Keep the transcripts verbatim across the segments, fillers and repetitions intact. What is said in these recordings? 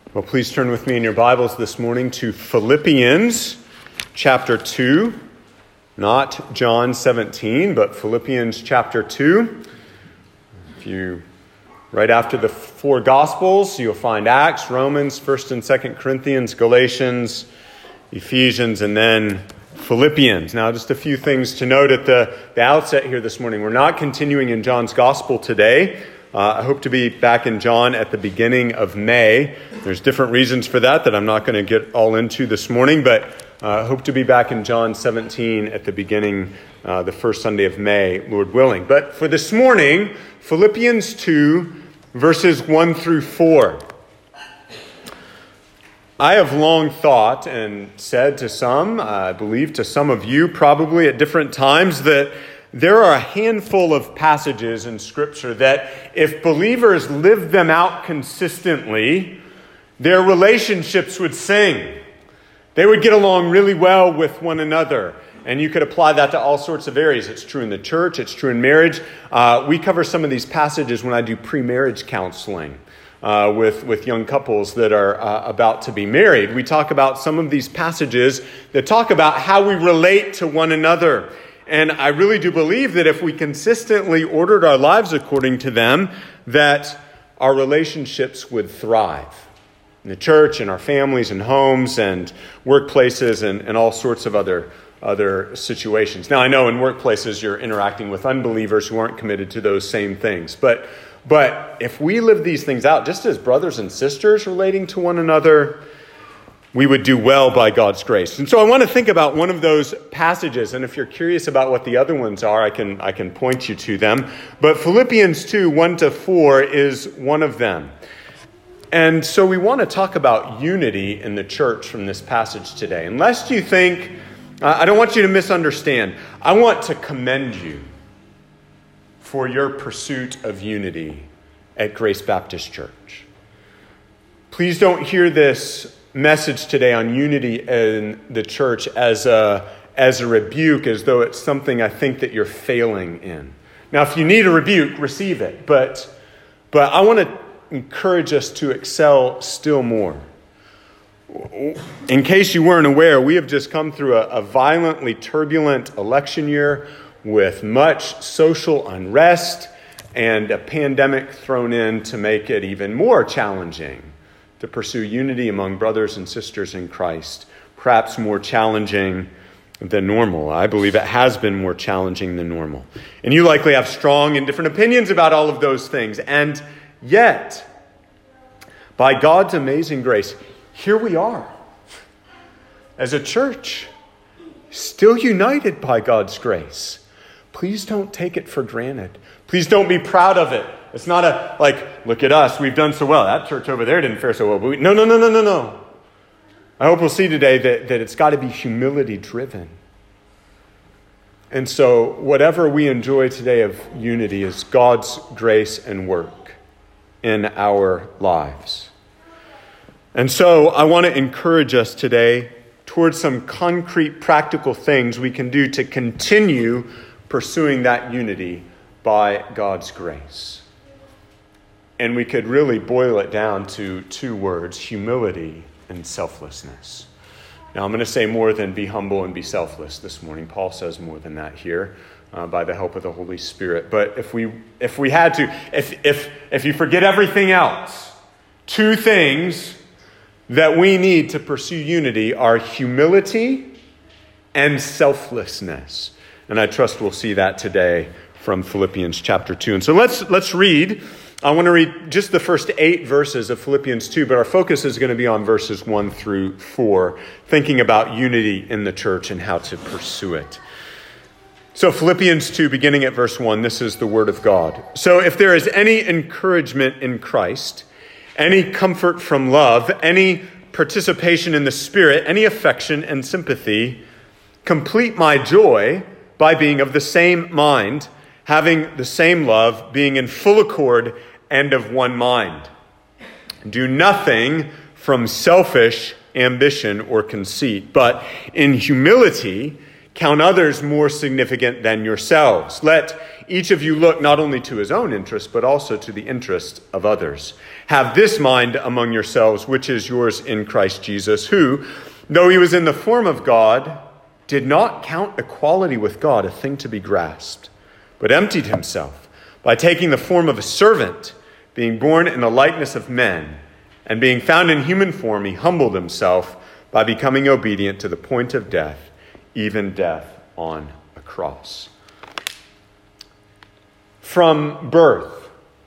Well, please turn with me in your Bibles this morning to Philippians chapter two, not John seventeen, but Philippians chapter two. If you, right after the four Gospels, you'll find Acts, Romans, First and Second Corinthians, Galatians, Ephesians, and then Philippians. Now, just a few things to note at the, the outset here this morning. We're not continuing in John's Gospel today. Uh, I hope to be back in John at the beginning of May. There's different reasons for that that I'm not going to get all into this morning, but I uh, hope to be back in John seventeen at the beginning, uh, the first Sunday of May, Lord willing. But for this morning, Philippians two, verses one through four. I have long thought and said to some, I believe to some of you probably at different times, that there are a handful of passages in Scripture that if believers lived them out consistently, their relationships would sing. They would get along really well with one another. And you could apply that to all sorts of areas. It's true in the church. It's true in marriage. Uh, we cover some of these passages when I do pre-marriage counseling uh, with, with young couples that are uh, about to be married. We talk about some of these passages that talk about how we relate to one another. And I really do believe that if we consistently ordered our lives according to them, that our relationships would thrive in the church, in our families and homes and workplaces and, and all sorts of other, other situations. Now, I know in workplaces you're interacting with unbelievers who aren't committed to those same things. But, but if we live these things out just as brothers and sisters relating to one another, we would do well by God's grace. And so I want to think about one of those passages. And if you're curious about what the other ones are, I can I can point you to them. But Philippians two, one to four is one of them. And so we want to talk about unity in the church from this passage today. And lest you think, uh, I don't want you to misunderstand. I want to commend you for your pursuit of unity at Grace Baptist Church. Please don't hear this message today on unity in the church as a as a rebuke, as though it's something I think that you're failing in. Now, if you need a rebuke, receive it. But but I want to encourage us to excel still more. In case you weren't aware, we have just come through a, a violently turbulent election year with much social unrest and a pandemic thrown in to make it even more challenging to pursue unity among brothers and sisters in Christ, perhaps more challenging than normal. I believe it has been more challenging than normal. And you likely have strong and different opinions about all of those things. And yet, by God's amazing grace, here we are as a church, still united by God's grace. Please don't take it for granted. Please don't be proud of it. It's not a, like, look at us, we've done so well. That church over there didn't fare so well. But we, no, no, no, no, no, no. I hope we'll see today that, that it's got to be humility driven. And so whatever we enjoy today of unity is God's grace and work in our lives. And so I want to encourage us today towards some concrete, practical things we can do to continue pursuing that unity by God's grace. And we could really boil it down to two words, humility and selflessness. Now, I'm going to say more than be humble and be selfless this morning. Paul says more than that here uh, by the help of the Holy Spirit. But if we if we had to, if if if you forget everything else, two things that we need to pursue unity are humility and selflessness. And I trust we'll see that today from Philippians chapter two. And so let's let's read. I want to read just the first eight verses of Philippians two, but our focus is going to be on verses one through four, thinking about unity in the church and how to pursue it. So Philippians two, beginning at verse one, this is the word of God. So if there is any encouragement in Christ, any comfort from love, any participation in the Spirit, any affection and sympathy, complete my joy by being of the same mind, having the same love, being in full accord and of one mind. Do nothing from selfish ambition or conceit, but in humility count others more significant than yourselves. Let each of you look not only to his own interest, but also to the interest of others. Have this mind among yourselves, which is yours in Christ Jesus, who, though he was in the form of God, did not count equality with God a thing to be grasped, but emptied himself by taking the form of a servant, being born in the likeness of men, and being found in human form, he humbled himself by becoming obedient to the point of death, even death on a cross. From birth,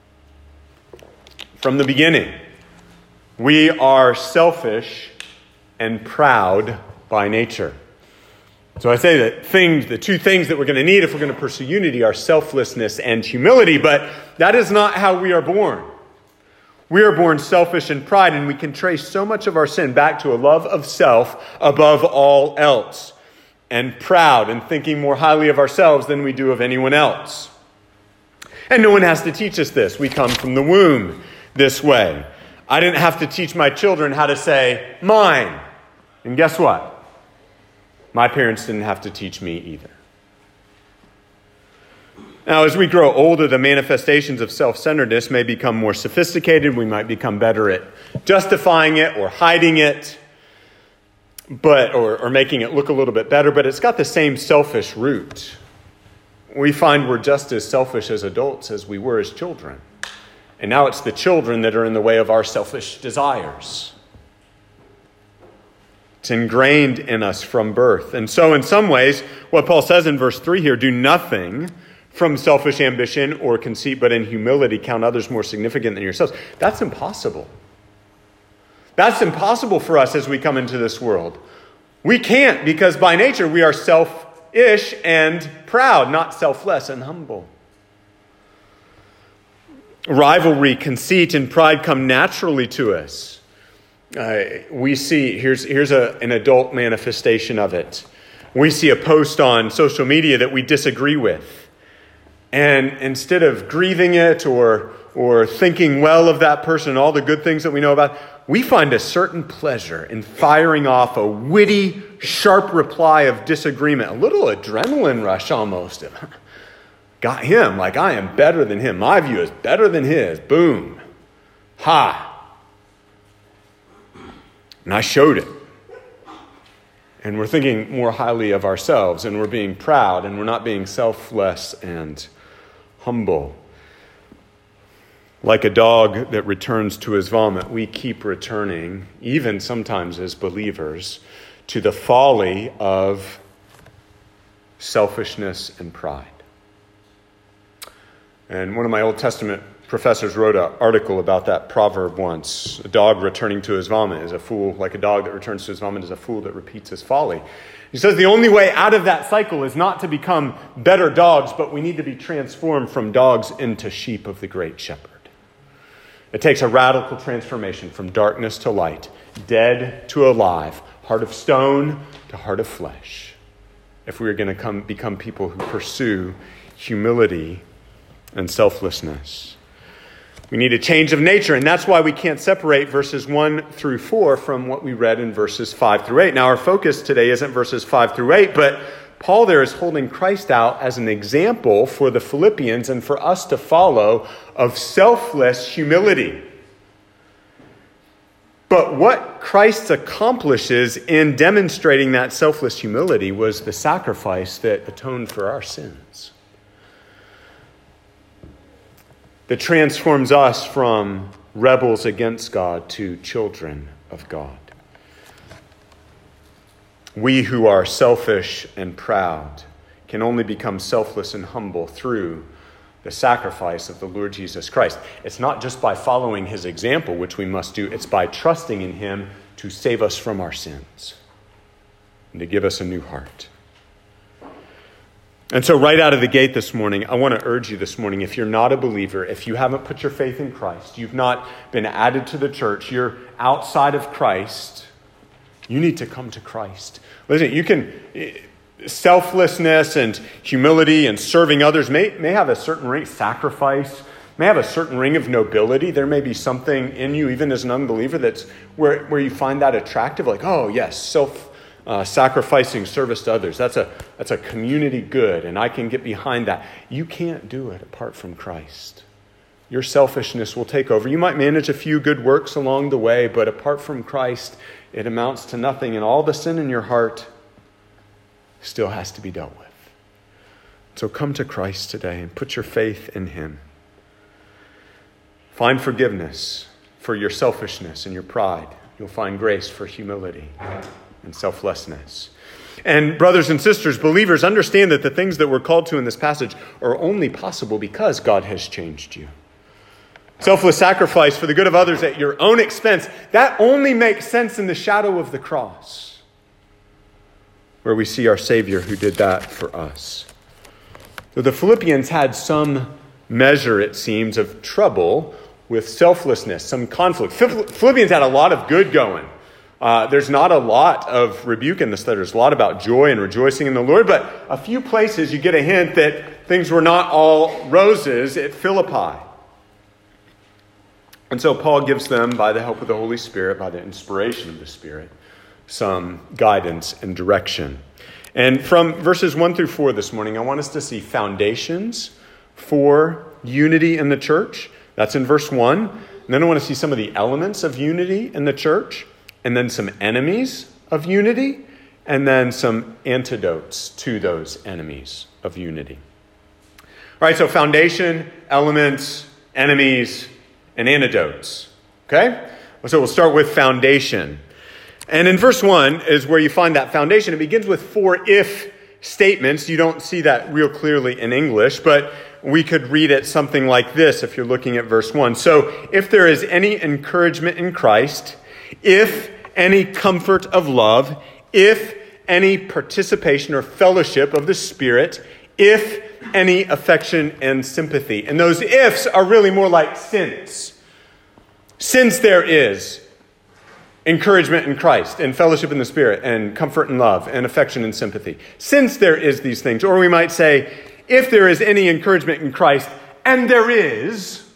from the beginning, we are selfish and proud by nature. So I say that things, the two things that we're going to need if we're going to pursue unity are selflessness and humility, but that is not how we are born. We are born selfish and pride, and we can trace so much of our sin back to a love of self above all else, and proud and thinking more highly of ourselves than we do of anyone else. And no one has to teach us this. We come from the womb this way. I didn't have to teach my children how to say mine. And guess what? My parents didn't have to teach me either. Now, as we grow older, the manifestations of self-centeredness may become more sophisticated. We might become better at justifying it or hiding it, but or, or making it look a little bit better, but it's got the same selfish root. We find we're just as selfish as adults as we were as children. And now it's the children that are in the way of our selfish desires. It's ingrained in us from birth. And so in some ways, what Paul says in verse three here, do nothing from selfish ambition or conceit, but in humility count others more significant than yourselves. That's impossible. That's impossible for us as we come into this world. We can't, because by nature we are selfish and proud, not selfless and humble. Rivalry, conceit, and pride come naturally to us. Uh, we see, here's, here's a, an adult manifestation of it. We see a post on social media that we disagree with. And instead of grieving it or, or thinking well of that person and all the good things that we know about, we find a certain pleasure in firing off a witty, sharp reply of disagreement, a little adrenaline rush almost. Got him, like I am better than him. My view is better than his. Boom. Ha. And I showed it. And we're thinking more highly of ourselves, and we're being proud, and we're not being selfless and humble. Like a dog that returns to his vomit, we keep returning, even sometimes as believers, to the folly of selfishness and pride. And one of my Old Testament professors wrote an article about that proverb once. A dog returning to his vomit is a fool, like a dog that returns to his vomit is a fool that repeats his folly. He says the only way out of that cycle is not to become better dogs, but we need to be transformed from dogs into sheep of the great shepherd. It takes a radical transformation from darkness to light, dead to alive, heart of stone to heart of flesh, if we are going to come become people who pursue humility and selflessness. We need a change of nature, and that's why we can't separate verses one through four from what we read in verses five through eight. Now, our focus today isn't verses five through eight, but Paul there is holding Christ out as an example for the Philippians and for us to follow of selfless humility. But what Christ accomplishes in demonstrating that selfless humility was the sacrifice that atoned for our sins, that transforms us from rebels against God to children of God. We who are selfish and proud can only become selfless and humble through the sacrifice of the Lord Jesus Christ. It's not just by following his example, which we must do. It's by trusting in him to save us from our sins and to give us a new heart. And so right out of the gate this morning, I want to urge you this morning, if you're not a believer, if you haven't put your faith in Christ, you've not been added to the church, you're outside of Christ, you need to come to Christ. Listen, you can, selflessness and humility and serving others may, may have a certain ring, sacrifice, may have a certain ring of nobility. There may be something in you, even as an unbeliever, that's where, where you find that attractive, like, oh yes, self uh, sacrificing service to others. That's a, that's a community good, and I can get behind that. You can't do it apart from Christ. Your selfishness will take over. You might manage a few good works along the way, but apart from Christ, it amounts to nothing, and all the sin in your heart still has to be dealt with. So come to Christ today and put your faith in him. Find forgiveness for your selfishness and your pride. You'll find grace for humility and selflessness. And brothers and sisters, believers, understand that the things that we're called to in this passage are only possible because God has changed you. Selfless sacrifice for the good of others at your own expense, that only makes sense in the shadow of the cross, where we see our Savior who did that for us. So the Philippians had some measure, it seems, of trouble with selflessness, some conflict. Philippians had a lot of good going. Uh, there's not a lot of rebuke in this letter. There's a lot about joy and rejoicing in the Lord, but a few places you get a hint that things were not all roses at Philippi. And so Paul gives them, by the help of the Holy Spirit, by the inspiration of the Spirit, some guidance and direction. And from verses one through four this morning, I want us to see foundations for unity in the church. That's in verse one. And then I want to see some of the elements of unity in the church, and then some enemies of unity, and then some antidotes to those enemies of unity. All right, so foundation, elements, enemies, and antidotes. Okay? So we'll start with foundation. And in verse one is where you find that foundation. It begins with four if statements. You don't see that real clearly in English, but we could read it something like this if you're looking at verse one. So if there is any encouragement in Christ, if any comfort of love, if any participation or fellowship of the Spirit, if any affection and sympathy. And those ifs are really more like since. Since there is encouragement in Christ, and fellowship in the Spirit, and comfort and love, and affection and sympathy. Since there is these things. Or we might say, if there is any encouragement in Christ, and there is,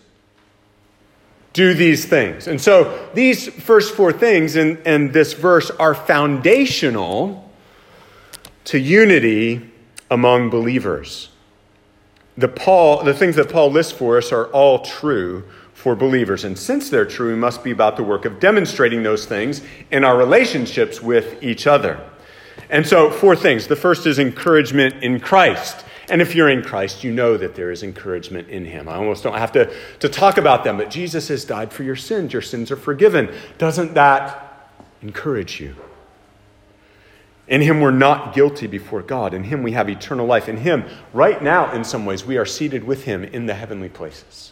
do these things. And so these first four things in, in this verse are foundational to unity among believers. The Paul, the things that Paul lists for us are all true for believers. And since they're true, we must be about the work of demonstrating those things in our relationships with each other. And so four things. The first is encouragement in Christ. And if you're in Christ, you know that there is encouragement in him. I almost don't have to, to talk about them, but Jesus has died for your sins. Your sins are forgiven. Doesn't that encourage you? In him, we're not guilty before God. In him, we have eternal life. In him, right now, in some ways, we are seated with him in the heavenly places.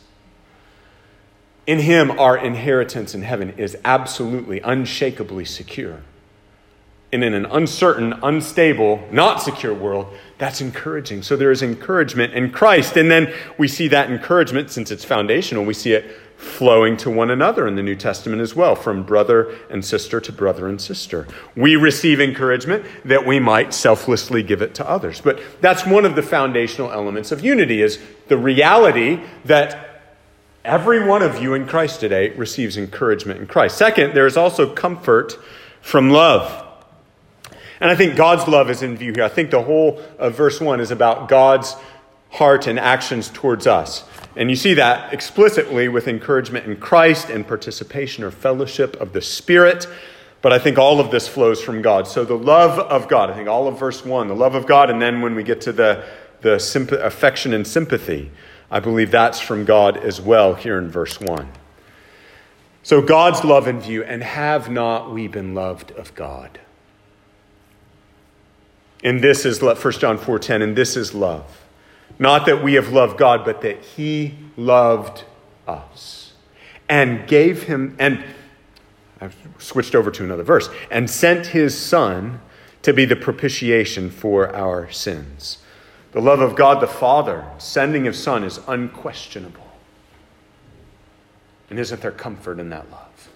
In him, our inheritance in heaven is absolutely, unshakably secure. And in an uncertain, unstable, not secure world, that's encouraging. So there is encouragement in Christ. And then we see that encouragement, since it's foundational, we see it flowing to one another in the New Testament as well, from brother and sister to brother and sister. We receive encouragement that we might selflessly give it to others. But that's one of the foundational elements of unity, is the reality that every one of you in Christ today receives encouragement in Christ. Second, there is also comfort from love. And I think God's love is in view here. I think the whole of verse one is about God's heart and actions towards us. And you see that explicitly with encouragement in Christ and participation or fellowship of the Spirit. But I think all of this flows from God. So the love of God, I think all of verse one, the love of God. And then when we get to the, the symp- affection and sympathy, I believe that's from God as well here in verse one. So God's love in view, and have not we been loved of God? And this is love, First John four ten, and this is love. Not that we have loved God, but that he loved us and gave him, and I've switched over to another verse, and sent his Son to be the propitiation for our sins. The love of God the Father, sending his Son, is unquestionable. And isn't there comfort in that love?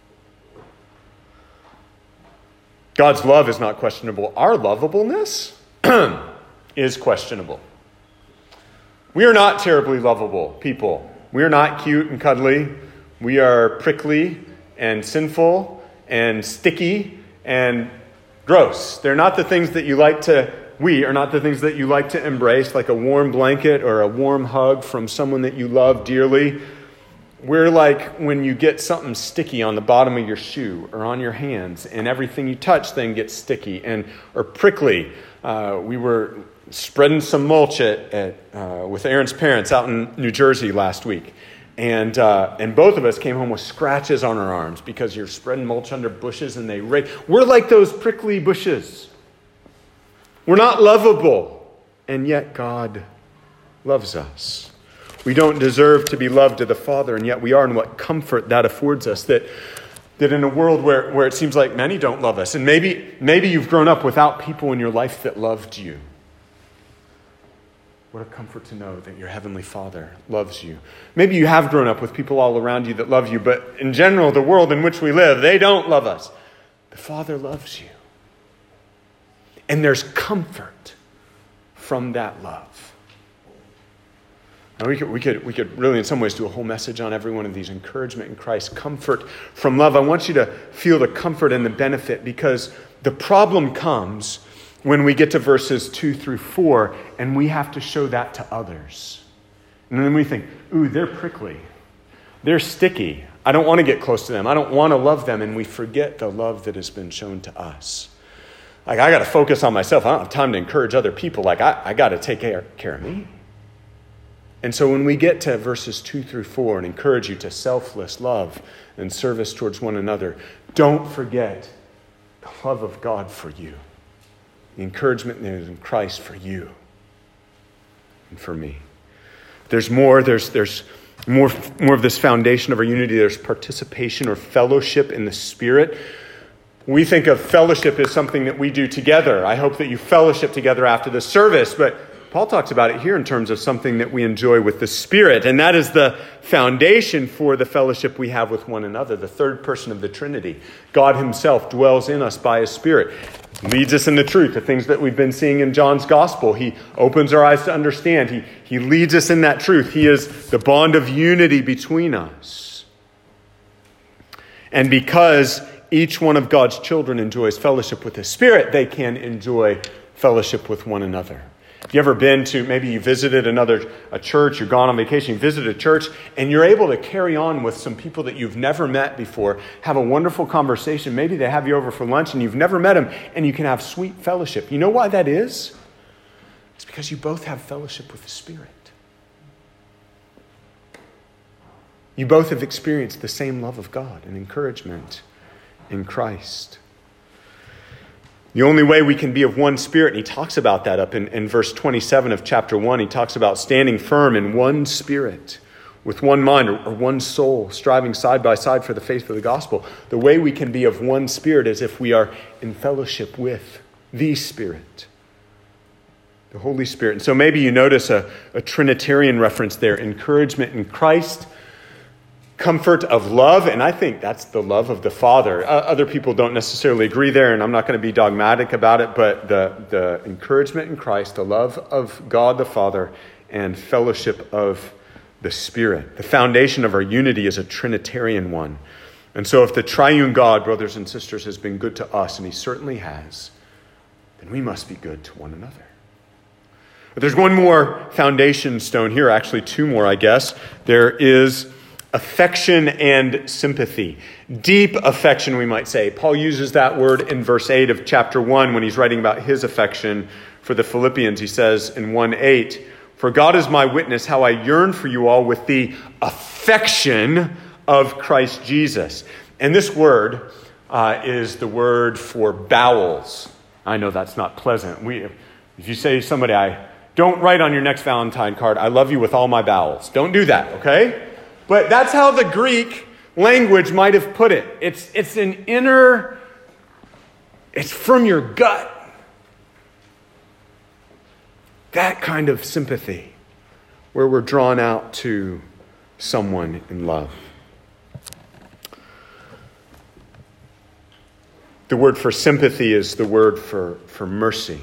God's love is not questionable. Our lovableness is questionable. We are not terribly lovable people. We are not cute and cuddly. We are prickly and sinful and sticky and gross. They're not the things that you like to, we are not the things that you like to embrace, like a warm blanket or a warm hug from someone that you love dearly. We're like when you get something sticky on the bottom of your shoe or on your hands, and everything you touch then gets sticky and or prickly. Uh, we were spreading some mulch at, at uh, with Aaron's parents out in New Jersey last week, and uh, and both of us came home with scratches on our arms because you're spreading mulch under bushes and they rake. We're like those prickly bushes. We're not lovable, and yet God loves us. We don't deserve to be loved of the Father, and yet we are, and what comfort that affords us, that that in a world where, where it seems like many don't love us, and maybe, maybe you've grown up without people in your life that loved you. What a comfort to know that your Heavenly Father loves you. Maybe you have grown up with people all around you that love you, but in general, the world in which we live, they don't love us. The Father loves you. And there's comfort from that love. Now we could, we could, we could really in some ways do a whole message on every one of these. Encouragement in Christ, comfort from love. I want you to feel the comfort and the benefit, because the problem comes when we get to verses two through four and we have to show that to others. And then we think, ooh, they're prickly. They're sticky. I don't want to get close to them. I don't want to love them. And we forget the love that has been shown to us. Like, I got to focus on myself. I don't have time to encourage other people. Like, I, I got to take care, care of me. And so when we get to verses two through four and encourage you to selfless love and service towards one another, don't forget the love of God for you. The encouragement that is in Christ for you and for me. There's more. There's, there's more, more of this foundation of our unity. There's participation or fellowship in the Spirit. We think of fellowship as something that we do together. I hope that you fellowship together after the service, but Paul talks about it here in terms of something that we enjoy with the Spirit, and that is the foundation for the fellowship we have with one another, the third person of the Trinity. God himself dwells in us by his Spirit, leads us in the truth, the things that we've been seeing in John's gospel. He opens our eyes to understand. He, he leads us in that truth. He is the bond of unity between us. And because each one of God's children enjoys fellowship with the Spirit, they can enjoy fellowship with one another. Have you ever been to, maybe you visited another a church, you've gone on vacation, you visited a church, and you're able to carry on with some people that you've never met before, have a wonderful conversation. Maybe they have you over for lunch and you've never met them, and you can have sweet fellowship. You know why that is? It's because you both have fellowship with the Spirit. You both have experienced the same love of God and encouragement in Christ. The only way we can be of one spirit, and he talks about that up in, in verse twenty-seven of chapter one, he talks about standing firm in one spirit, with one mind or, or one soul, striving side by side for the faith of the gospel. The way we can be of one spirit is if we are in fellowship with the Spirit, the Holy Spirit. And so maybe you notice a, a Trinitarian reference there, encouragement in Christ, comfort of love, and I think that's the love of the Father. Uh, other people don't necessarily agree there, and I'm not going to be dogmatic about it, but the, the encouragement in Christ, the love of God the Father, and fellowship of the Spirit. The foundation of our unity is a Trinitarian one. And so if the triune God, brothers and sisters, has been good to us, and he certainly has, then we must be good to one another. But there's one more foundation stone here, actually two more, I guess. There is affection and sympathy. Deep affection, we might say. Paul uses that word in verse eight of chapter one when he's writing about his affection for the Philippians. He says in one eight, "For God is my witness how I yearn for you all with the affection of Christ Jesus." And this word uh, is the word for bowels. I know that's not pleasant. We, if you say to somebody, I don't write on your next Valentine card, "I love you with all my bowels." Don't do that, okay? But that's how the Greek language might have put it. It's, it's an inner, it's from your gut. That kind of sympathy where we're drawn out to someone in love. The word for sympathy is the word for, for mercy.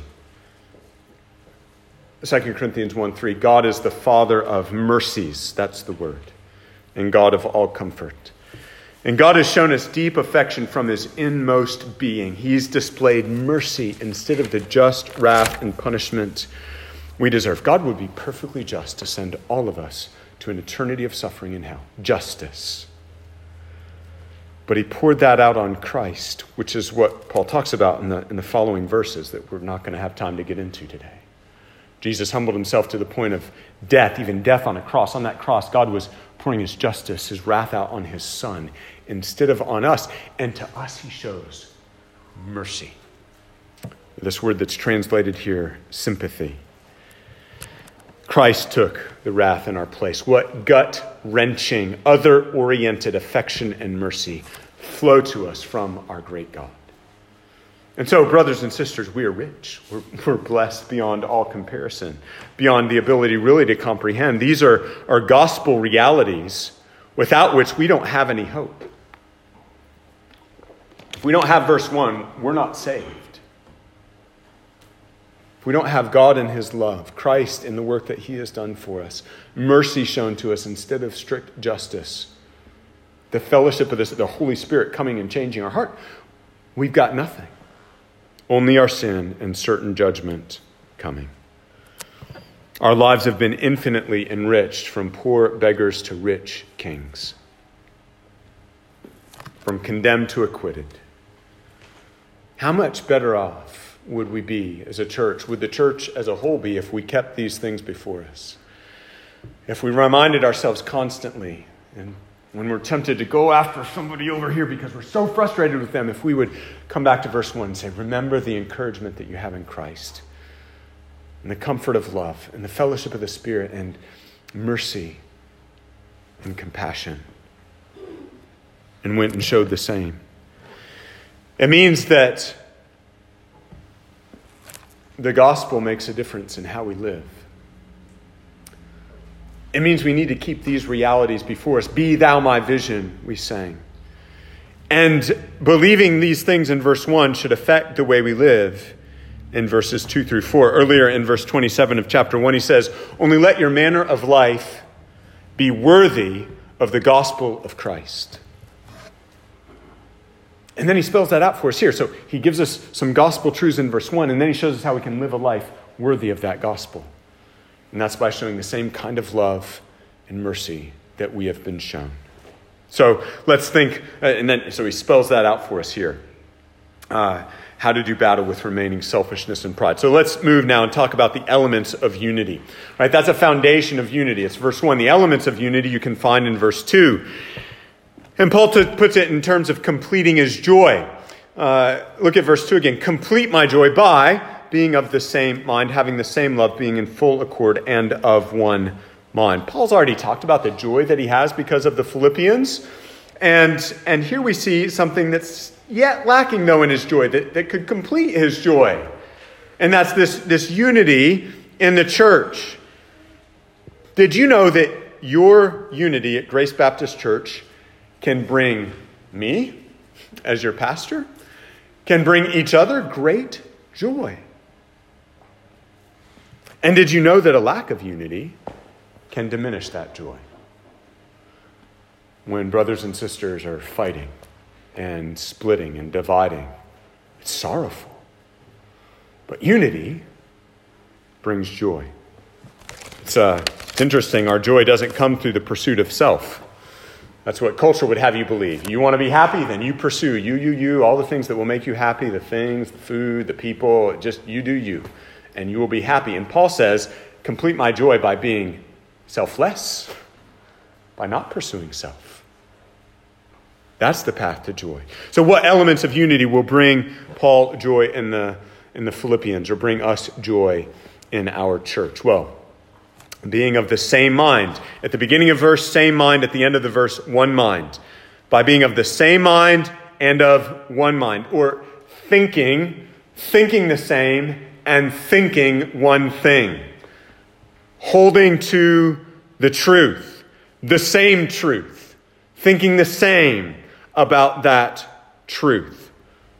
Second Corinthians one three, God is the Father of mercies. That's the word. And God of all comfort. And God has shown us deep affection from his inmost being. He's displayed mercy instead of the just wrath and punishment we deserve. God would be perfectly just to send all of us to an eternity of suffering in hell. Justice. But he poured that out on Christ, which is what Paul talks about in the, in the following verses that we're not going to have time to get into today. Jesus humbled himself to the point of death, even death on a cross. On that cross, God was pouring his justice, his wrath out on his Son instead of on us. And to us, he shows mercy. This word that's translated here, sympathy. Christ took the wrath in our place. What gut-wrenching, other-oriented affection and mercy flow to us from our great God. And so, brothers and sisters, we are rich. We're, we're blessed beyond all comparison, beyond the ability really to comprehend. These are, are gospel realities without which we don't have any hope. If we don't have verse one, we're not saved. If we don't have God in his love, Christ in the work that he has done for us, mercy shown to us instead of strict justice, the fellowship of this, the Holy Spirit coming and changing our heart, we've got nothing. Only our sin and certain judgment coming. Our lives have been infinitely enriched from poor beggars to rich kings, from condemned to acquitted. How much better off would we be as a church? Would the church as a whole be if we kept these things before us? If we reminded ourselves constantly, and when we're tempted to go after somebody over here because we're so frustrated with them, if we would come back to verse one and say, remember the encouragement that you have in Christ, and the comfort of love, and the fellowship of the Spirit, and mercy, and compassion, and went and showed the same. It means that the gospel makes a difference in how we live. It means we need to keep these realities before us. Be thou my vision, we sang. And believing these things in verse one should affect the way we live in verses two through four. Earlier in verse twenty-seven of chapter one, he says, only let your manner of life be worthy of the gospel of Christ. And then he spells that out for us here. So he gives us some gospel truths in verse one, and then he shows us how we can live a life worthy of that gospel. And that's by showing the same kind of love and mercy that we have been shown. So let's think, uh, and then so he spells that out for us here. Uh, how to do battle with remaining selfishness and pride. So let's move now and talk about the elements of unity. Right, that's a foundation of unity. It's verse one. The elements of unity you can find in verse two. And Paul t- puts it in terms of completing his joy. Uh, look at verse two again. Complete my joy by being of the same mind, having the same love, being in full accord and of one mind. Paul's already talked about the joy that he has because of the Philippians. And, and here we see something that's yet lacking, though, in his joy, that, that could complete his joy. And that's this, this unity in the church. Did you know that your unity at Grace Baptist Church can bring me, as your pastor, can bring each other great joy? And did you know that a lack of unity can diminish that joy? When brothers and sisters are fighting and splitting and dividing, it's sorrowful. But unity brings joy. It's, uh, it's interesting. Our joy doesn't come through the pursuit of self. That's what culture would have you believe. You want to be happy? Then you pursue you, you, you, all the things that will make you happy, the things, the food, the people, just you do you. And you will be happy. And Paul says, complete my joy by being selfless, by not pursuing self. That's the path to joy. So what elements of unity will bring Paul joy in the, in the Philippians, or bring us joy in our church? Well, being of the same mind. At the beginning of verse, same mind. At the end of the verse, one mind. By being of the same mind and of one mind. Or thinking, thinking the same, and thinking one thing. Holding to the truth, the same truth. Thinking the same about that truth.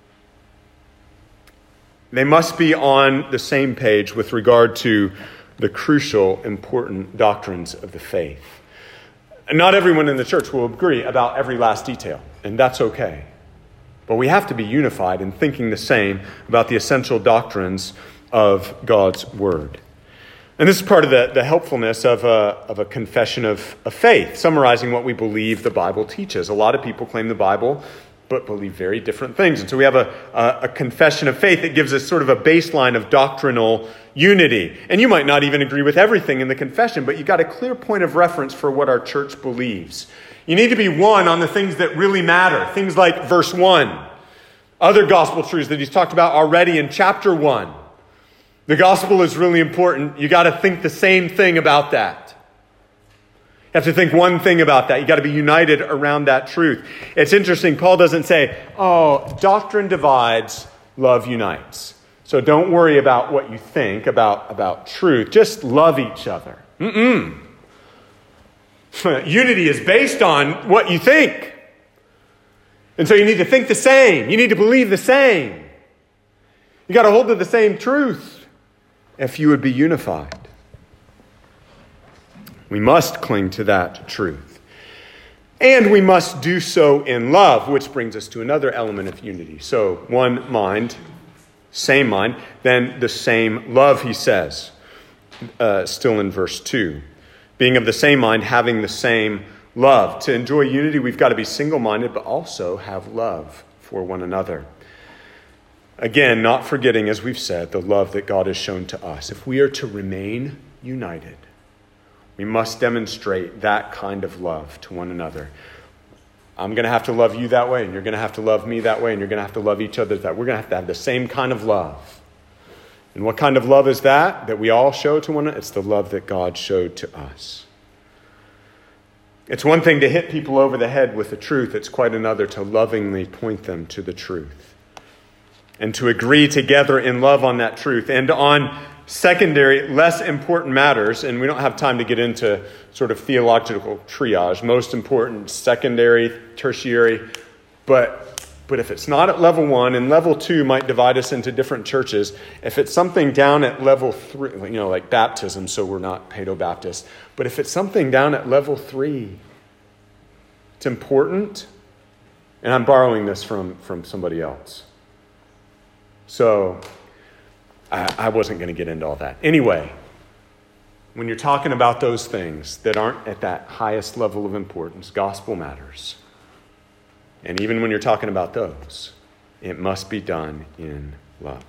They must be on the same page with regard to the crucial, important doctrines of the faith. And not everyone in the church will agree about every last detail. and that's okay. But we have to be unified in thinking the same about the essential doctrines of God's Word. And this is part of the, the helpfulness of a, of a confession of, of faith, summarizing what we believe the Bible teaches. A lot of people claim the Bible, but believe very different things. And so we have a, a, a confession of faith that gives us sort of a baseline of doctrinal unity. And you might not even agree with everything in the confession, but you got a clear point of reference for what our church believes. You need to be one on the things that really matter. Things like verse one, other gospel truths that he's talked about already in chapter one. The gospel is really important. You got to think the same thing about that. You have to think one thing about that. You got to be united around that truth. It's interesting. Paul doesn't say, oh, doctrine divides, love unites. So don't worry about what you think about, about truth. Just love each other. Mm-mm. Unity is based on what you think. And so you need to think the same. You need to believe the same. You got to hold to the same truth if you would be unified. We must cling to that truth. And we must do so in love, which brings us to another element of unity. So one mind, same mind, then the same love, he says, uh, still in verse two. Being of the same mind, having the same love. To enjoy unity, we've got to be single-minded, but also have love for one another. Again, not forgetting, as we've said, the love that God has shown to us. If we are to remain united, we must demonstrate that kind of love to one another. I'm going to have to love you that way, and you're going to have to love me that way, and you're going to have to love each other that way. We're going to have to have the same kind of love. And what kind of love is that, that we all show to one another? It's the love that God showed to us. It's one thing to hit people over the head with the truth. It's quite another to lovingly point them to the truth. And to agree together in love on that truth. And on secondary, less important matters, and we don't have time to get into sort of theological triage, most important, secondary, tertiary, but but if it's not at level one, and level two might divide us into different churches, if it's something down at level three, you know, like baptism, so we're not Paedo-Baptist, but if it's something down at level three, it's important, and I'm borrowing this from, from somebody else. So I, I wasn't going to get into all that. Anyway, when you're talking about those things that aren't at that highest level of importance, gospel matters. And even when you're talking about those, it must be done in love.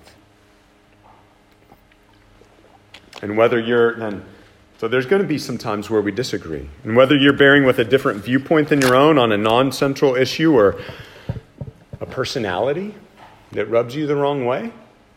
And whether you're then, so there's going to be some times where we disagree. And whether you're bearing with a different viewpoint than your own on a non-central issue or a personality that rubs you the wrong way,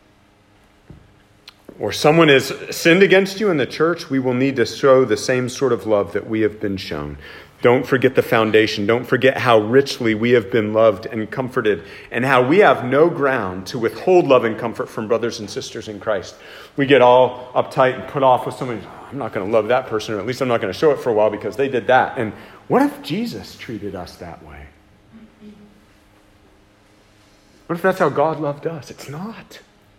or someone has sinned against you in the church, we will need to show the same sort of love that we have been shown. Don't forget the foundation. Don't forget how richly we have been loved and comforted, and how we have no ground to withhold love and comfort from brothers and sisters in Christ. We get all uptight and put off with someone. Oh, I'm not going to love that person, or at least I'm not going to show it for a while because they did that. And what if Jesus treated us that way? What if that's how God loved us? It's not.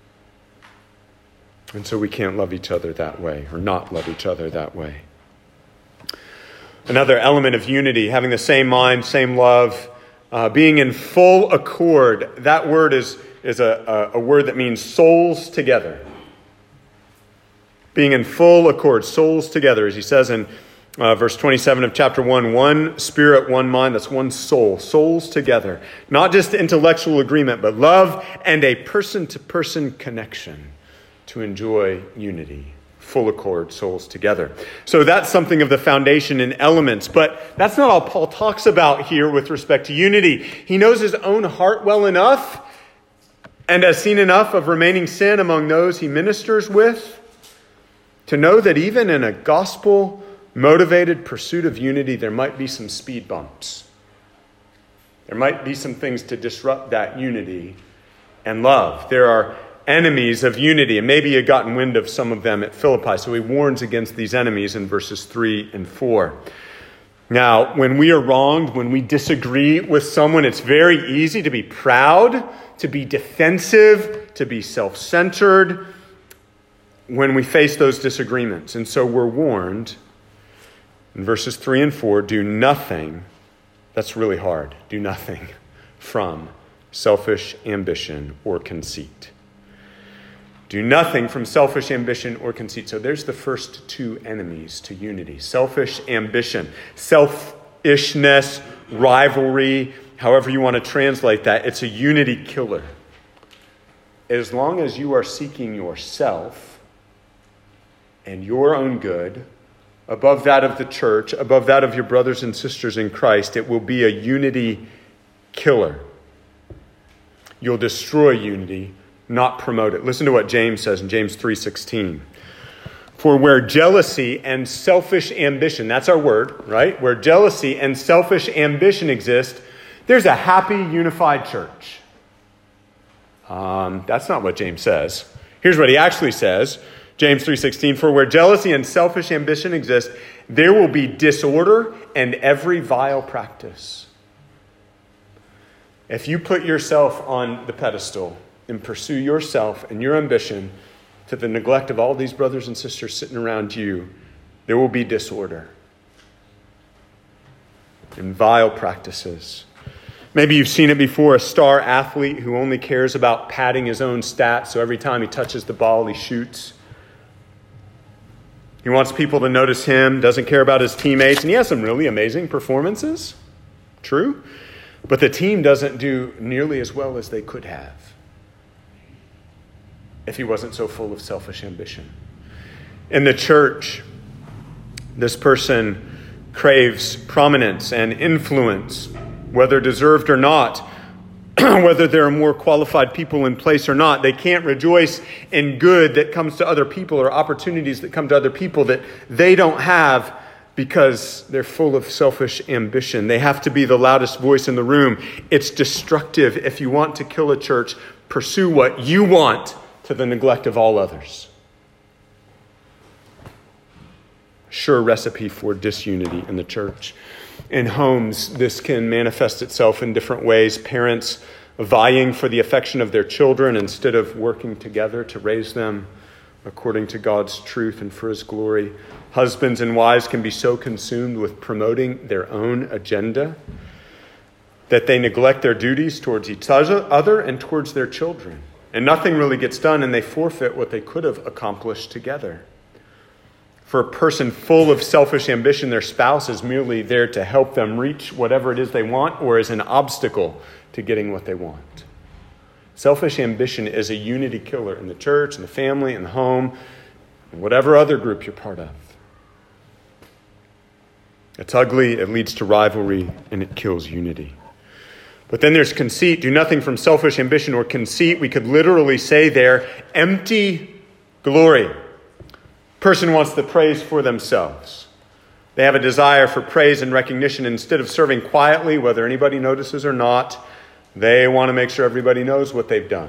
And so we can't love each other that way, or not love each other that way. Another element of unity, having the same mind, same love, uh, being in full accord. That word is, is a, a, a word that means souls together. Being in full accord, souls together, as he says in Uh, verse twenty-seven of chapter one, one spirit, one mind, that's one soul, souls together. Not just intellectual agreement, but love and a person-to-person connection to enjoy unity. Full accord, souls together. So that's something of the foundation and elements, but that's not all Paul talks about here with respect to unity. He knows his own heart well enough and has seen enough of remaining sin among those he ministers with to know that even in a gospel motivated pursuit of unity, there might be some speed bumps. There might be some things to disrupt that unity and love. There are enemies of unity, and maybe you've gotten wind of some of them at Philippi. So he warns against these enemies in verses three and four. Now, when we are wronged, when we disagree with someone, it's very easy to be proud, to be defensive, to be self-centered when we face those disagreements. And so we're warned in verses three and four, do nothing That's really hard. Do nothing from selfish ambition or conceit. Do nothing from selfish ambition or conceit. So there's the first two enemies to unity. Selfish ambition, selfishness, rivalry, however you want to translate that. It's a unity killer. As long as you are seeking yourself and your own good above that of the church, above that of your brothers and sisters in Christ, it will be a unity killer. You'll destroy unity, not promote it. Listen to what James says in James three sixteen. For where jealousy and selfish ambition, that's our word, right? Where jealousy and selfish ambition exist, there's a happy, unified church. Um, that's not what James says. Here's what he actually says. James three sixteen, for where jealousy and selfish ambition exist, there will be disorder and every vile practice. If you put yourself on the pedestal and pursue yourself and your ambition to the neglect of all these brothers and sisters sitting around you, there will be disorder and vile practices. Maybe you've seen it before, a star athlete who only cares about padding his own stats, so every time he touches the ball, he shoots. He wants people to notice him, doesn't care about his teammates, and he has some really amazing performances. True. But the team doesn't do nearly as well as they could have if he wasn't so full of selfish ambition. In the church, this person craves prominence and influence, whether deserved or not, whether there are more qualified people in place or not. They can't rejoice in good that comes to other people or opportunities that come to other people that they don't have because they're full of selfish ambition. They have to be the loudest voice in the room. It's destructive. If you want to kill a church, pursue what you want to the neglect of all others. Sure recipe for disunity in the church. In homes, this can manifest itself in different ways. Parents vying for the affection of their children instead of working together to raise them according to God's truth and for his glory. Husbands and wives can be so consumed with promoting their own agenda that they neglect their duties towards each other and towards their children. And nothing really gets done, and they forfeit what they could have accomplished together. For a person full of selfish ambition, their spouse is merely there to help them reach whatever it is they want or is an obstacle to getting what they want. Selfish ambition is a unity killer in the church, in the family, in the home, and whatever other group you're part of. It's ugly, it leads to rivalry, and it kills unity. But then there's conceit. Do nothing from selfish ambition or conceit. We could literally say there, empty glory. Person wants the praise for themselves. They have a desire for praise and recognition. Instead of serving quietly, whether anybody notices or not, they want to make sure everybody knows what they've done.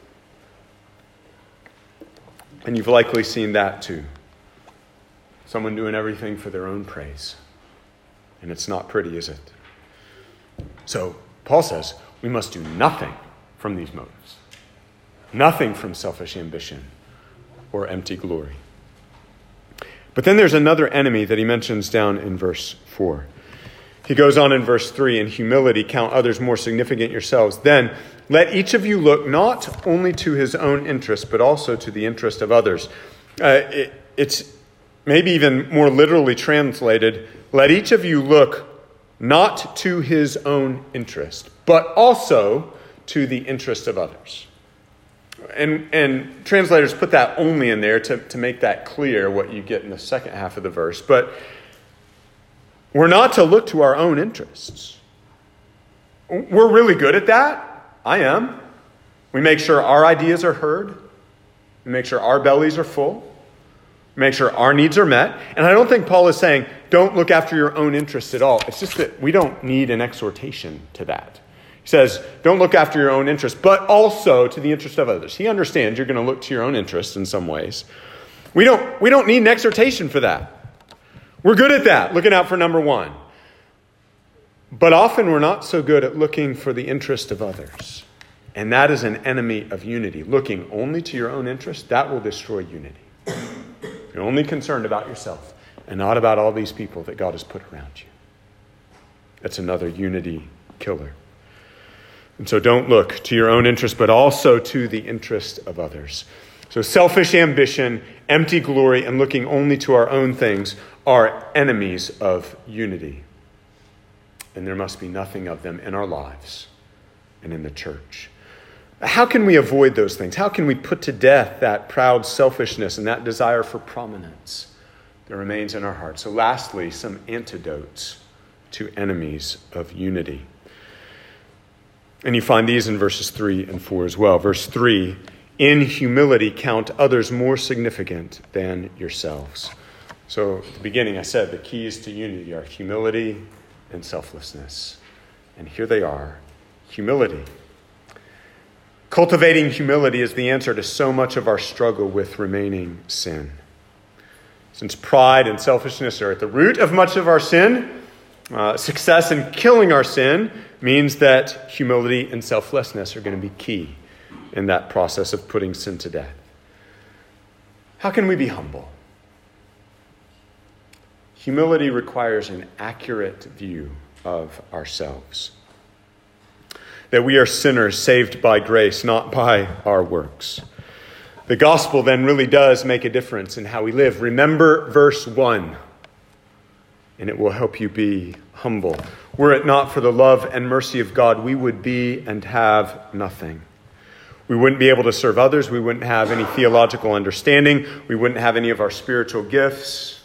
And you've likely seen that too. Someone doing everything for their own praise. And it's not pretty, is it? So Paul says we must do nothing from these motives. Nothing from selfish ambition or empty glory. But then there's another enemy that he mentions down in verse four. He goes on in verse three, in humility, count others more significant yourselves. Then let each of you look not only to his own interest, but also to the interest of others. Uh, it, it's maybe even more literally translated, let each of you look not to his own interest, but also to the interest of others. And, and translators put that only in there to, to make that clear, what you get in the second half of the verse. But we're not to look to our own interests. We're really good at that. I am. We make sure our ideas are heard. We make sure our bellies are full. We make sure our needs are met. And I don't think Paul is saying, don't look after your own interests at all. It's just that we don't need an exhortation to that. He says, don't look after your own interests, but also to the interest of others. He understands you're going to look to your own interests in some ways. We don't, we don't need an exhortation for that. We're good at that, looking out for number one. But often we're not so good at looking for the interest of others. And that is an enemy of unity. Looking only to your own interest, that will destroy unity. You're only concerned about yourself and not about all these people that God has put around you. That's another unity killer. And so don't look to your own interest, but also to the interest of others. So selfish ambition, empty glory, and looking only to our own things are enemies of unity. And there must be nothing of them in our lives and in the church. How can we avoid those things? How can we put to death that proud selfishness and that desire for prominence that remains in our hearts? So lastly, some antidotes to enemies of unity. And you find these in verses three and four as well. Verse three, in humility count others more significant than yourselves. So at the beginning I said the keys to unity are humility and selflessness. And here they are. Humility. Cultivating humility is the answer to so much of our struggle with remaining sin. Since pride and selfishness are at the root of much of our sin, uh, success in killing our sin means that humility and selflessness are going to be key in that process of putting sin to death. How can we be humble? Humility requires an accurate view of ourselves. That we are sinners saved by grace, not by our works. The gospel then really does make a difference in how we live. Remember verse one, and it will help you be humble. Were it not for the love and mercy of God, we would be and have nothing. We wouldn't be able to serve others. We wouldn't have any theological understanding. We wouldn't have any of our spiritual gifts.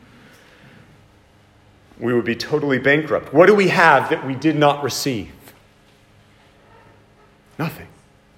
We would be totally bankrupt. What do we have that we did not receive? Nothing.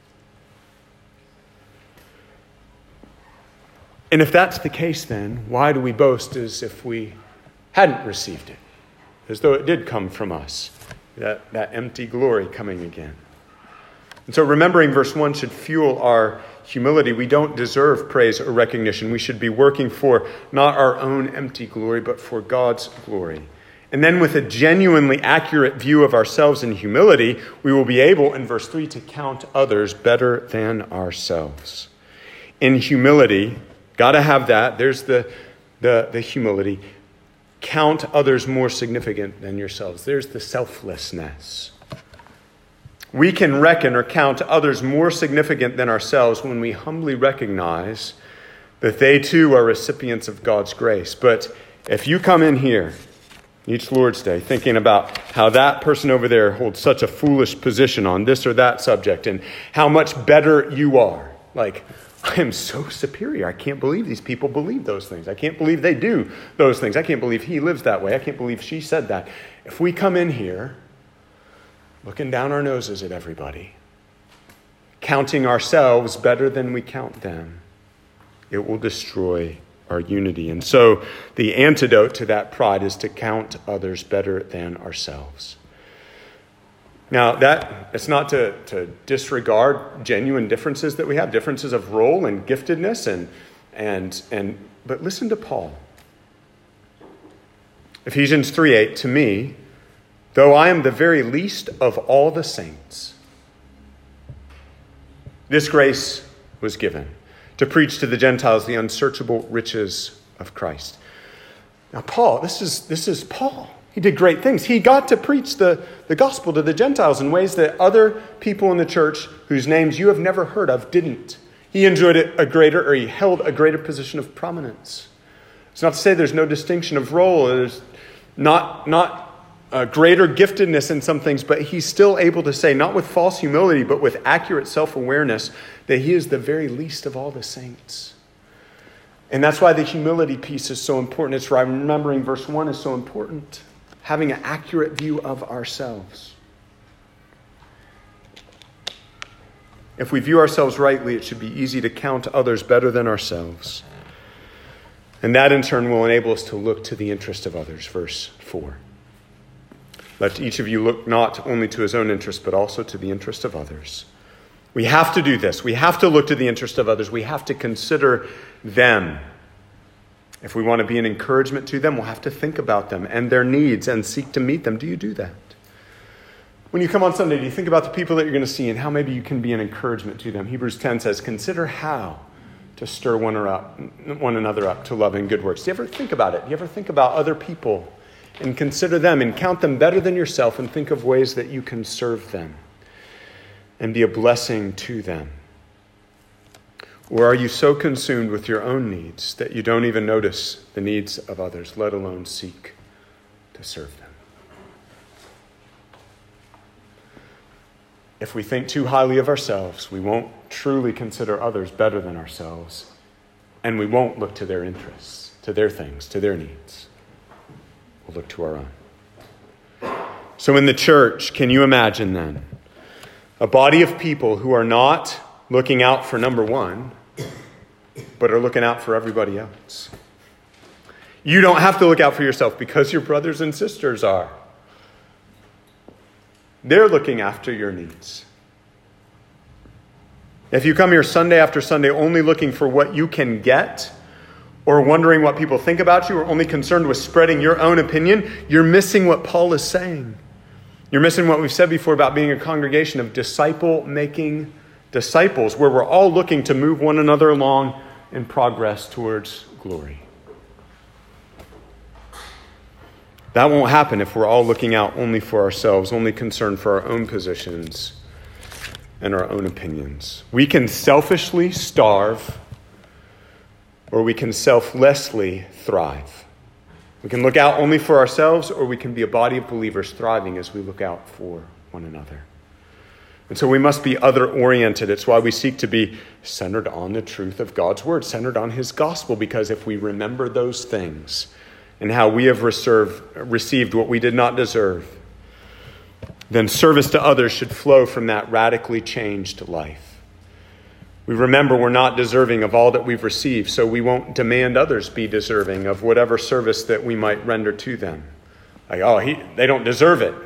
And if that's the case, then why do we boast as if we hadn't received it? As though it did come from us. That, that empty glory coming again. And so remembering verse one should fuel our humility. We don't deserve praise or recognition. We should be working for not our own empty glory, but for God's glory. And then with a genuinely accurate view of ourselves in humility, we will be able, in verse three, to count others better than ourselves. In humility, got to have that. There's the, the, the humility. Count others more significant than yourselves. There's the selflessness. We can reckon or count others more significant than ourselves when we humbly recognize that they too are recipients of God's grace. But if you come in here each Lord's Day thinking about how that person over there holds such a foolish position on this or that subject and how much better you are, like, I am so superior. I can't believe these people believe those things. I can't believe they do those things. I can't believe he lives that way. I can't believe she said that. If we come in here looking down our noses at everybody, counting ourselves better than we count them, it will destroy our unity. And so the antidote to that pride is to count others better than ourselves. Now, that it's not to, to disregard genuine differences that we have, differences of role and giftedness, and and and but listen to Paul. Ephesians three eight, to me, though I am the very least of all the saints, this grace was given to preach to the Gentiles the unsearchable riches of Christ. Now, Paul, this is this is Paul. He did great things. He got to preach the, the gospel to the Gentiles in ways that other people in the church whose names you have never heard of didn't. He enjoyed a greater, or he held a greater position of prominence. It's not to say there's no distinction of role. There's not, not a greater giftedness in some things, but he's still able to say, not with false humility, but with accurate self-awareness, that he is the very least of all the saints. And that's why the humility piece is so important. It's why remembering verse one is so important. Having an accurate view of ourselves. If we view ourselves rightly, it should be easy to count others better than ourselves. And that in turn will enable us to look to the interest of others. Verse four. Let each of you look not only to his own interest, but also to the interest of others. We have to do this. We have to look to the interest of others. We have to consider them. If we want to be an encouragement to them, we'll have to think about them and their needs and seek to meet them. Do you do that? When you come on Sunday, do you think about the people that you're going to see and how maybe you can be an encouragement to them? Hebrews ten says, consider how to stir one, up, one another up to love and good works. Do you ever think about it? Do you ever think about other people and consider them and count them better than yourself and think of ways that you can serve them and be a blessing to them? Or are you so consumed with your own needs that you don't even notice the needs of others, let alone seek to serve them? If we think too highly of ourselves, we won't truly consider others better than ourselves, and we won't look to their interests, to their things, to their needs. We'll look to our own. So in the church, can you imagine then a body of people who are not looking out for number one, but are looking out for everybody else? You don't have to look out for yourself because your brothers and sisters are. They're looking after your needs. If you come here Sunday after Sunday only looking for what you can get, or wondering what people think about you, or only concerned with spreading your own opinion, you're missing what Paul is saying. You're missing what we've said before about being a congregation of disciple-making disciples, where we're all looking to move one another along in progress towards glory. That won't happen if we're all looking out only for ourselves, only concerned for our own positions and our own opinions. We can selfishly starve, or we can selflessly thrive. We can look out only for ourselves, or we can be a body of believers thriving as we look out for one another. And so we must be other-oriented. It's why we seek to be centered on the truth of God's word, centered on his gospel, because if we remember those things and how we have reserved, received what we did not deserve, then service to others should flow from that radically changed life. We remember we're not deserving of all that we've received, so we won't demand others be deserving of whatever service that we might render to them. Like, oh, he, they don't deserve it.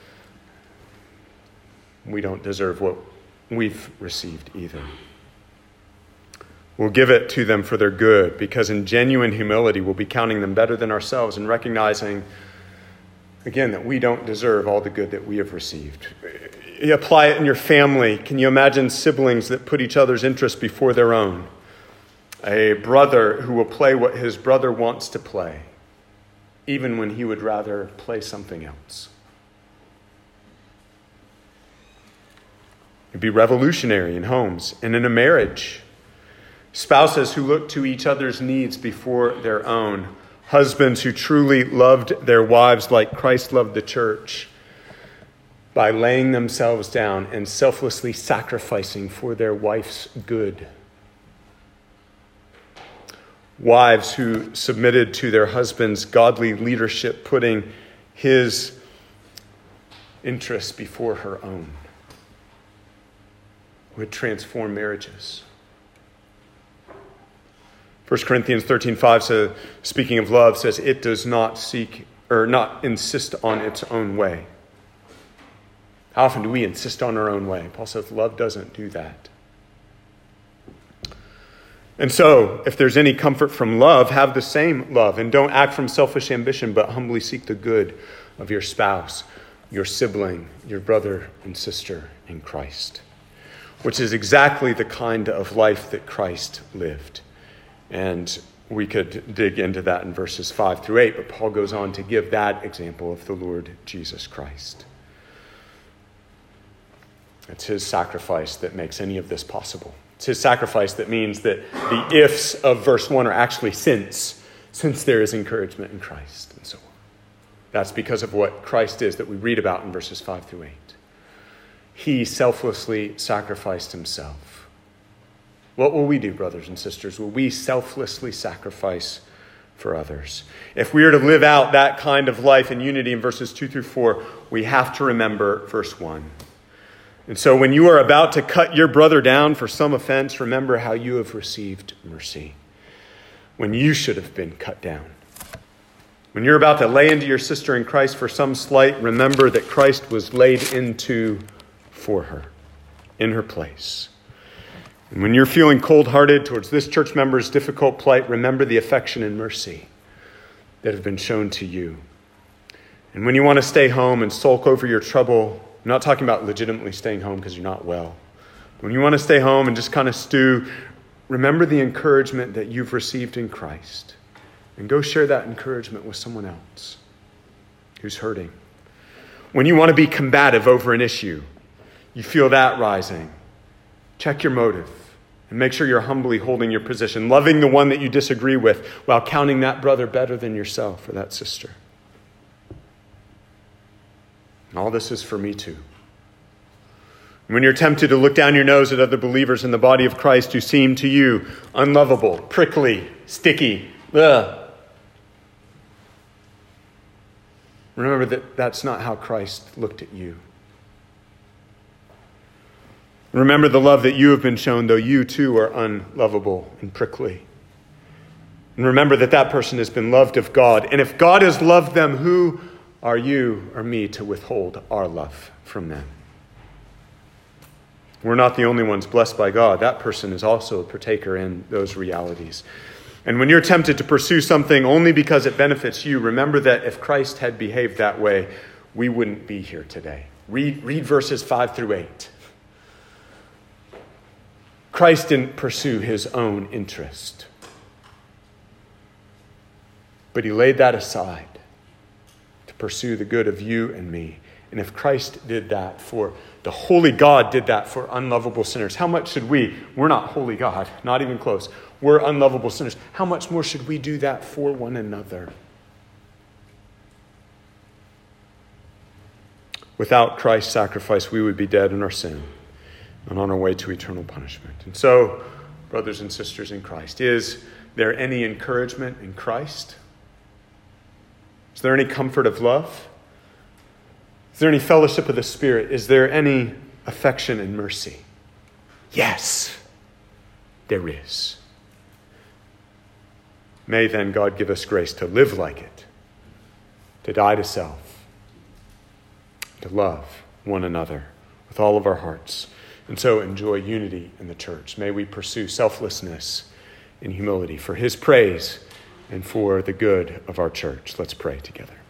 We don't deserve what we've received either. We'll give it to them for their good, because in genuine humility, we'll be counting them better than ourselves and recognizing, again, that we don't deserve all the good that we have received. You apply it in your family. Can you imagine siblings that put each other's interests before their own? A brother who will play what his brother wants to play, even when he would rather play something else. It'd be revolutionary in homes and in a marriage. Spouses who look to each other's needs before their own. Husbands who truly loved their wives like Christ loved the church, by laying themselves down and selflessly sacrificing for their wife's good. Wives who submitted to their husband's godly leadership, putting his interests before her own, would transform marriages. First Corinthians thirteen five says, speaking of love, says it does not seek or not insist on its own way. How often do we insist on our own way? Paul says love doesn't do that. And so, if there's any comfort from love, have the same love, and don't act from selfish ambition, but humbly seek the good of your spouse, your sibling, your brother and sister in Christ, which is exactly the kind of life that Christ lived. And we could dig into that in verses five through eight, but Paul goes on to give that example of the Lord Jesus Christ. It's his sacrifice that makes any of this possible. It's his sacrifice that means that the ifs of verse one are actually since, since there is encouragement in Christ and so on. That's because of what Christ is that we read about in verses five through eight. He selflessly sacrificed himself. What will we do, brothers and sisters? Will we selflessly sacrifice for others? If we are to live out that kind of life in unity in verses two through four, we have to remember verse one. And so when you are about to cut your brother down for some offense, remember how you have received mercy when you should have been cut down. When you're about to lay into your sister in Christ for some slight, remember that Christ was laid into for her, in her place. And when you're feeling cold-hearted towards this church member's difficult plight, remember the affection and mercy that have been shown to you. And when you want to stay home and sulk over your trouble, I'm not talking about legitimately staying home because you're not well. When you want to stay home and just kind of stew, remember the encouragement that you've received in Christ. And go share that encouragement with someone else. who's hurting. When you want to be combative over an issue, you feel that rising, check your motive and make sure you're humbly holding your position, loving the one that you disagree with while counting that brother better than yourself or that sister. And all this is for me too. When you're tempted to look down your nose at other believers in the body of Christ who seem to you unlovable, prickly, sticky, ugh, remember that that's not how Christ looked at you. Remember the love that you have been shown, though you too are unlovable and prickly. And remember that that person has been loved of God. And if God has loved them, who are you or me to withhold our love from them? We're not the only ones blessed by God. That person is also a partaker in those realities. And when you're tempted to pursue something only because it benefits you, remember that if Christ had behaved that way, we wouldn't be here today. Read, read verses five through eight. Christ didn't pursue his own interest, but he laid that aside to pursue the good of you and me. And if Christ did that for the holy God, did that for unlovable sinners, how much should we? We're not holy God, not even close. We're unlovable sinners. How much more should we do that for one another? Without Christ's sacrifice, we would be dead in our sin and on our way to eternal punishment. And so, brothers and sisters in Christ, is there any encouragement in Christ? Is there any comfort of love? Is there any fellowship of the Spirit? Is there any affection and mercy? Yes, there is. May then God give us grace to live like it, to die to self, to love one another with all of our hearts, and so enjoy unity in the church. May we pursue selflessness in humility for his praise and for the good of our church. Let's pray together.